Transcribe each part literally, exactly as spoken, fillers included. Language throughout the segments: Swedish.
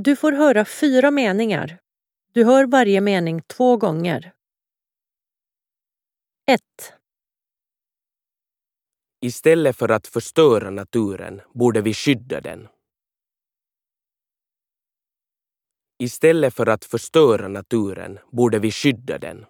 Du får höra fyra meningar. Du hör varje mening två gånger. ett. Istället för att förstöra naturen borde vi skydda den. Istället för att förstöra naturen borde vi skydda den.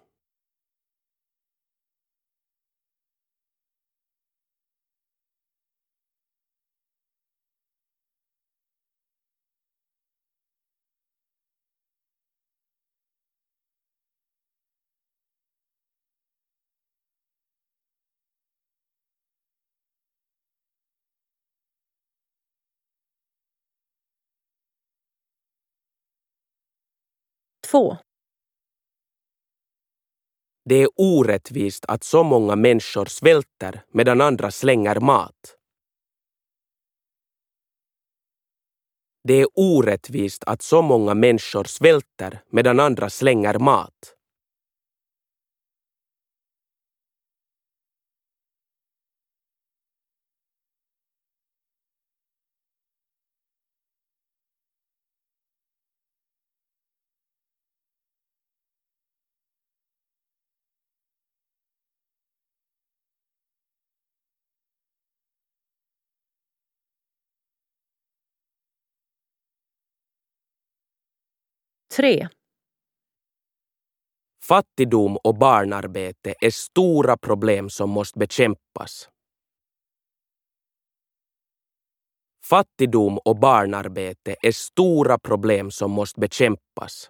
två. Det är orättvist att så många människor svälter medan andra slänger mat. Det är orättvist att så många människor svälter medan andra slänger mat. tre. Fattigdom och barnarbete är stora problem som måste bekämpas. Fattigdom och barnarbete är stora problem som måste bekämpas.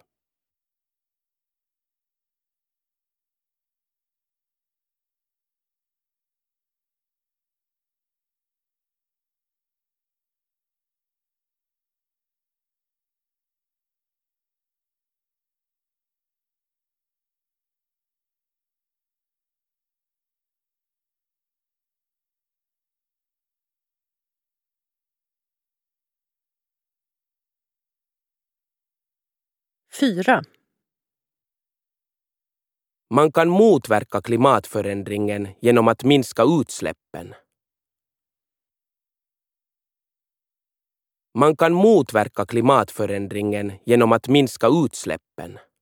fyra. Man kan motverka klimatförändringen genom att minska utsläppen. Man kan motverka klimatförändringen genom att minska utsläppen.